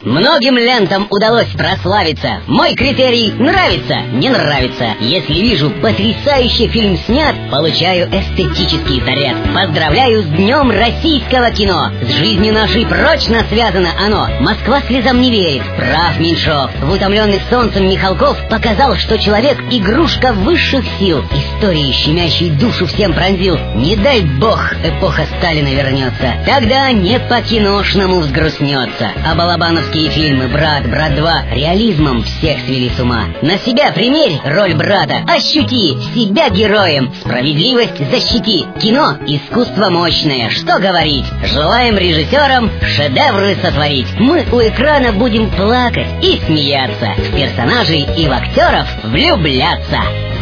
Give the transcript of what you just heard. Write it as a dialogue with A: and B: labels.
A: Многим лентам удалось прославиться. Мой критерий — нравится, не нравится. Если вижу, потрясающий фильм снят, получаю эстетический заряд. Поздравляю с Днем российского кино. С жизнью нашей прочно связано оно. Москва слезам не верит. Прав Меньшов. В «Утомленных солнцем» Михалков показал, что человек — игрушка высших сил. Истории, щемящей душу, всем пронзил. Не дай бог эпоха Сталина вернется. Тогда не по-киношному взгрустнется. А балабановские фильмы «Брат», «Брат 2» реализмом всех свели с ума. На себя примерь роль брата. Ощути себя героем. Справедливость защити. Кино — искусство мощное. Что говорить? Желаем режиссерам шедевры сотворить. Мы у экрана будем плакать и смеяться. В персонажей и в актеров влюбляться.